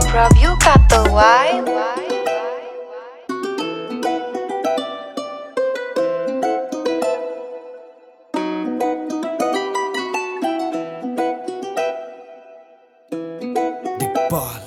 Bruv, you got the vibe. Ball.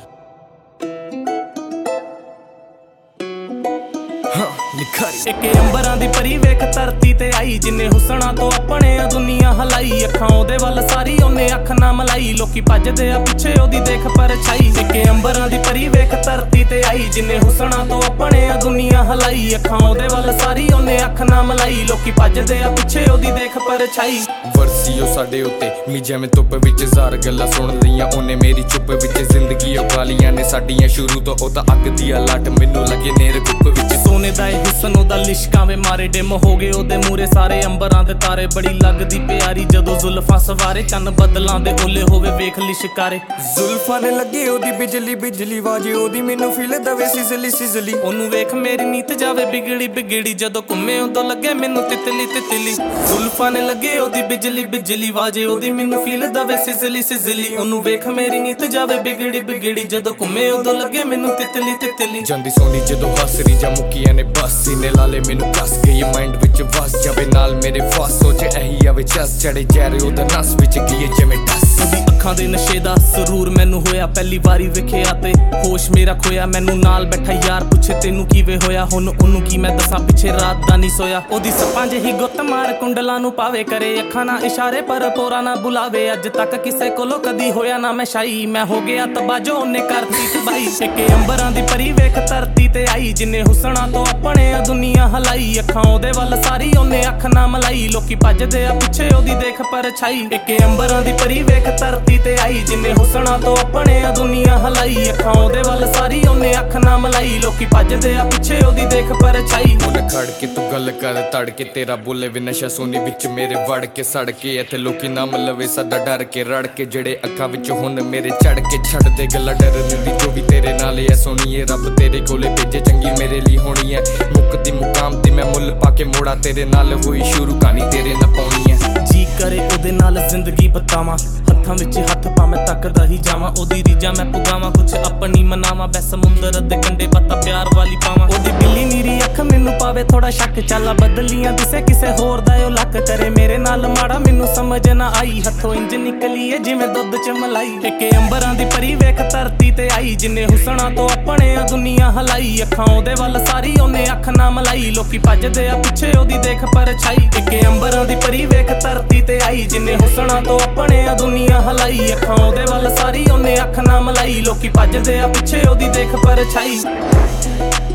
ਇੱਕ ਅੰਬਰਾਂ ਦੀ ਪਰੀ ਵੇਖ ਧਰਤੀ ਤੇ ਆਈ ਜਿੰਨੇ ਹੁਸਨਾ ਤੋਂ ਆਪਣੇ ਦੁਨੀਆ ਹਲਾਈ ਅੱਖਾਂ ਉਹਦੇ ਵੱਲ ਸਾਰੀ ਉਹਨੇ ਅੱਖ ਨਾ ਮਲਾਈ ਲੋਕੀ ਭੱਜਦੇ ਆ ਪਿੱਛੇ ਉਹਦੀ ਦੇਖ ਪਰਛਾਈ ਇੱਕ ਅੰਬਰਾਂ ਦੀ ਪਰੀ ਵੇਖ ਧਰਤੀ ਤੇ ਆਈ ਜਿੰਨੇ ਹੁਸਨਾ ਤੋਂ ਆਪਣੇ ਦੁਨੀਆ ਹਲਾਈ ਅੱਖਾਂ ਉਹਦੇ ਵੱਲ ਸਾਰੀ ਉਹਨੇ ਅੱਖ ਨਾ ਮਲਾਈ ਲੋਕੀ ਭੱਜਦੇ ਆ ਪਿੱਛੇ ਉਹਦੀ ਦੇਖ ਪਰਛਾਈ ਵਰਸੀਓ ਸਾਡੇ ਉੱਤੇ ਮੀ ਜਿਵੇਂ ਧੁੱਪ ਵਿੱਚ ਜ਼ਾਰ ਗੱਲਾਂ ਸੁਣ ਲਈਆਂ ਉਹਨੇ ਮੇਰੀ ਚੁੱਪ ਵਿੱਚ ਜ਼ਿੰਦਗੀ ਉਗਾਲੀਆਂ ਨੇ ਸਾਡੀਆਂ ਸ਼ੁਰੂ ਤੋਂ ਉਹ ਤਾਂ ਅੱਗ ਦੀ ਲਾਟ ਮੈਨੂੰ ਲੱਗੇ ਨੇਰ ਗੁੱਪ ਵਿੱਚ ਸੋਨੇ ਦਾ ਇਹ ਹੁਸਨ ਉਹਦਾ ਲਿਸ਼ਕਾਂ ਵੇ ਮਾਰੇ ਡਿਮ ਹੋ ਗਏ ਉਹਦੇ ਮੂਰੇ ਸਾਰੇ ਅੰਬਰਾਂ ਦੇ ਤਾਰੇ ਬੜੀ ਲੱਗਦੀ ਪਿਆਰੀ ਜਦੋਂ ਜ਼ੁਲਫਾਂ ਸਵਾਰੇ ਚੰਨ ਬਦਲਾਂ ਦੇ ਓਲੇ ਹੋਵੇ ਵੇਖ ਲਿਸ਼ਕਾਰੇ ਜ਼ੁਲਫਾਂ ਨੇ ਲੱਗੇ ਉਹਦੀ ਬਿਜਲੀ ਬਿਜਲੀ ਵਾਜੇ ਉਹਦੀ ਮੈਨੂੰ ਫੀਲ ਦਵੇ ਸਿਜ਼ਲੀ ਸਿਜ਼ਲੀ ਉਹਨੂੰ ਵੇਖ ਮੇਰੀ ਨੀਤ ਜਾਵੇ ਬਿਗੜੀ ਬਿਗੜੀ ਜਦੋਂ ਘੁੰਮੇ ਉਦੋਂ ਲੱਗੇ ਮੈਨੂੰ ਤਿਤਲੀ ਤਿਤਲੀ ਜ਼ੁਲਫਾਂ ਨੇ ਲੱਗੇ ਉਹਦੀ ਬਿਜਲੀ ਬਿਜਲੀ ਵਾਜੇ ਉਹਦੀ ਮੈਨੂੰ ਫੀਲ ਦਵੇ ਸਿਜ਼ਲੀ ਸਿਜ਼ਲੀ ਉਹਨੂੰ ਵੇਖ ਮੇਰੀ ਨੀਤ ਜਾਵੇ ਬਿਗੜੀ ਬਿਗੜੀ ਜਦੋਂ ਘੁੰਮੇ ਉਦੋਂ ਲੱਗੇ ਮੈਨੂੰ ਤਿਤਲੀ ਤਿਤਲੀ ਜਾਂਦੀ ਸੋਨੀ ਜਦੋਂ ਹੱਸਰੀ ਜਾਂ ਮੁੱਕੀਆਂ ਨੇ ਬਸ ਸੀਨੇ ਲਾਲੇ ਮੈਨੂੰ ਕੱਸ ਗਈ ਮਾਈਂਡ ਵਿੱਚ ਵਸ ਜਾਵੇ ਨਾਲ ਮੇਰੇ ਫਾਸ ਸੋਚੇ ਇਹੀ ਆਵੇ ਚਸ ਚੜੇ ਜੈਰੇ ਉਹਦਾ ਨਸ ਵਿੱਚ ਗਈ ਜਿਵੇਂ ਟਸ ਉਹਦੀ ਅੱਖਾਂ ਦੇ ਨਸ਼ੇ ਦਾ ਸਰੂਰ ਮੈਨੂੰ ਹੋਇਆ ਪਹਿਲੀ ਵਾਰੀ ਵੇਖਿਆ ਤੇ ਹੋਸ਼ ਮੇਰਾ ਖੋਇਆ ਮੈਨੂੰ ਨਾਲ ਬੈਠਾ ਯਾਰ ਪੁੱਛੇ ਤੈਨੂੰ ਕਿਵੇਂ ਹੋਇਆ ਹੁਣ ਉਹਨੂੰ ਕੀ ਮੈਂ ਦੱਸਾਂ ਪਿੱਛੇ ਰਾਤ ਦਾ ਨਹੀਂ ਸੋਇਆ ਉਹਦੀ ਸੱਪਾਂ ਜਿਹੀ ਗੁੱਤ ਮਾਰ ਕੁੰਡਲਾਂ ਨੂੰ ਪਾਵੇ ਕਰੇ ਅੱਖਾਂ ਨਾਲ ਇਸ਼ਾਰੇ ਪਰ ਪੋਰਾ ਨਾ ਬੁਲਾਵੇ ਅੱਜ ਤੱਕ ਕਿਸੇ ਕੋਲੋਂ ਕਦੀ ਹੋਇਆ ਨਾ ਮੈਂ ਸ਼ਾਈ ਮੈਂ ਹੋ ਗਿਆ ਤਬਾਜੋ ਉਹਨੇ ਕਰਤੀ ਤਬਾਈ ਇੱਕ ਅੰਬਰਾਂ ਦੀ ਪਰੀ ਵੇਖ ਧਰਤੀ ਤੇ ਆਈ ਜਿੰਨੇ ਹੁਸਨਾ ਤੋਂ ਆਪਣੇ ਦੁਨੀਆ ਹਲਾਈ ਅੱਖਾਂ ਉਹਦੇ ਵੱਲ ਸਾਰੀ ਉਹਨੇ ਅੱਖ ਨਾ ਮਲਾਈ ਲੋਕੀ ਭੱਜਦੇ ਆ ਪਿੱਛੇ ਉਹਦੀ ਦੇਖ ਪਰਛਾਈ ਇੱਕ ਅੰਬਰਾਂ ਦੀ ਪਰੀ ਵੇਖ ਧਰਤੀ ਤੇ ਆਈ ਜਿੰਨੇ ਹੁਸਨਾ ਤੋਂ ਆਪਣੇ ਦੁਨੀਆ ਹਲਾਈ ਅੱਖਾਂ ਉਹਦੇ ਵੱਲ ਸਾਰੀ ਉਹਨੇ ਅੱਖ ਨਾ ਮਲਾਈ ਲੋਕੀ ਭੱਜਦੇ ਆ ਪਿੱਛੇ ਉਹਦੀ ਦੇਖ ਪਰਛਾਈ ਉਹਨੇ ਖੜ ਕੇ ਤੂੰ ਗੱਲ ਕਰ ਤੜ ਕੇ ਤੇਰਾ ਬੋਲੇ ਵੀ ਨਸ਼ਾ ਸੋਨੀ ਵਿੱਚ ਮੇਰੇ ਵੜ ਕੇ ਸੜ ਕੇ ਇੱਥੇ ਲੋਕੀ ਨਾਮ ਲਵੇ ਸਦਾ ਡਰ ਕੇ ਰੜ ਕੇ ਜਿਹੜੇ ਅੱਖਾਂ ਵਿੱਚ ਹੁਣ ਮੇਰੇ ਚੜ ਕੇ ਛੱਡ ਦੇ ਗੱਲਾਂ ਡਰ ਦਿੰਦੀ ਜੋ ਵੀ ਤੇਰੇ ਨਾਲ ਐ ਸੋਨੀਏ ਰੱਬ ਤੇਰੇ ਕੋਲੇ ਭੇਜੇ ਚੰਗੀ ਮੇਰੇ ਲਈ ਹੋਣੀ ਐ ਮੁੱਕਦੀ ਮੁਕਾਮ ਦੀ ਮੈਂ ਮੁੱਲ ਪਾ ਕੇ ਮੋੜਾ ਤੇਰੇ ਨਾਲ ਹੋਈ ਸ਼ੁਰੂ ਕਹਾਣੀ ਤੇਰੇ ਨਾਲ ਪਾਉਣੀ ਐ ਜੀ ਕਰੇ ਉਹਦੇ ਨਾਲ ਜ਼ਿੰਦਗੀ ਬਤਾਵਾਂ ਹੱਥਾਂ ਵਿੱਚ ਹੱਥ ਪਾ ਮੈਂ ਤੱਕਦਾ ਹੀ ਜਾਵਾਂ ਉਹਦੀ ਰੀਝਾਂ ਮੈਂ ਪੁਗਾਵਾਂ ਕੁਛ ਆਪਣੀ ਮਨਾਵਾਂ ਬੈ ਸਮੁੰਦਰ ਦੇ ਕੰਢੇ ਪਤਾ ਪਿਆਰ ਵਾਲੀ ਪਾਵਾਂ ਉਹਦੀ ਬਿੱਲੀ ਨੀਰੀ ਅੱਖ ਮੈਨੂੰ ਪਾਵੇ ਥੋੜਾ ਸ਼ੱਕ ਚੱਲਾ ਬਦਲੀਆਂ ਦਿਸੇ ਕਿਸੇ ਹੋਰ ਦਾ ਉਹ ਲੱਕ ਕਰੇ ਮੇਰੇ ਨਾਲ ਮਾੜਾ ਮੈਨੂੰ ਸਮਝ ਨਾ ਆਈ ਹੱਥੋਂ ਇੰਜ ਨਿਕਲੀ ਏ ਜਿਵੇਂ ਦੁੱਧ ਚ ਮਲਾਈ ਇੱਕ ਅੰਬਰਾਂ ਦੀ ਪਰੀ ਵੇਖ ਧਰਤੀ ਤੇ ਆਈ ਜਿੰਨੇ ਹੁਸਨਾ ਤੋਂ ਆਪਣੇ ਦੁਨੀਆ ਹਲਾਈ ਅੱਖਾਂ ਉਹਦੇ ਵੱਲ ਸਾਰੀ ਉਹਨੇ ਅੱਖ ਨਾ ਮਲਾਈ ਲੋਕੀ ਭੱਜਦੇ ਆ ਪਿੱਛੇ ਉਹਦੀ ਦੇਖ ਪਰਛਾਈ ਇੱਕ ਅੰਬਰਾਂ ਦੀ ਪਰੀ ਵੇਖ ਧਰਤੀ ਤੇ ਆਈ ਜਿੰਨੇ ਹੁਸਨਾ ਤੋਂ ਆਪਣੇ ਦੁਨੀਆ ਹਲਾਈ ਅੱਖਾਂ ਉਹਦੇ ਵੱਲ ਸਾਰੀ ਉਹਨੇ ਅੱਖ ਨਾ ਮਲਾਈ ਲੋਕੀ ਭੱਜਦੇ ਆ ਪਿੱਛੇ ਉਹਦੀ ਦੇਖ ਪਰਛਾਈ